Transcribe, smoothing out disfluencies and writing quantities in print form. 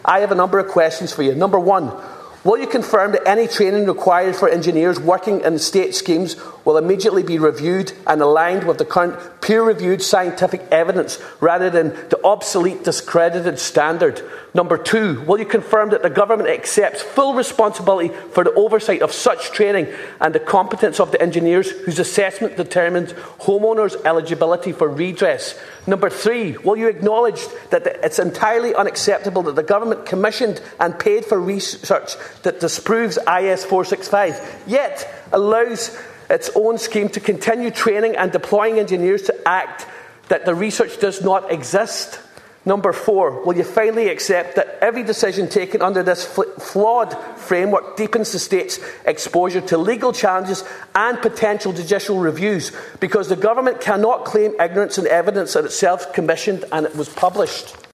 I have a number of questions for you. Number one, will you confirm that any training required for engineers working in state schemes will immediately be reviewed and aligned with the current peer-reviewed scientific evidence rather than the obsolete, discredited standard? Number two, will you confirm that the government accepts full responsibility for the oversight of such training and the competence of the engineers whose assessment determines homeowners' eligibility for redress? Number three, will you acknowledge that it's entirely unacceptable that the government commissioned and paid for research that disproves IS 465, yet allows its own scheme to continue training and deploying engineers to act that the research does not exist? Number four, will you finally accept that every decision taken under this flawed framework deepens the state's exposure to legal challenges and potential judicial reviews because the government cannot claim ignorance in evidence that itself commissioned and it was published?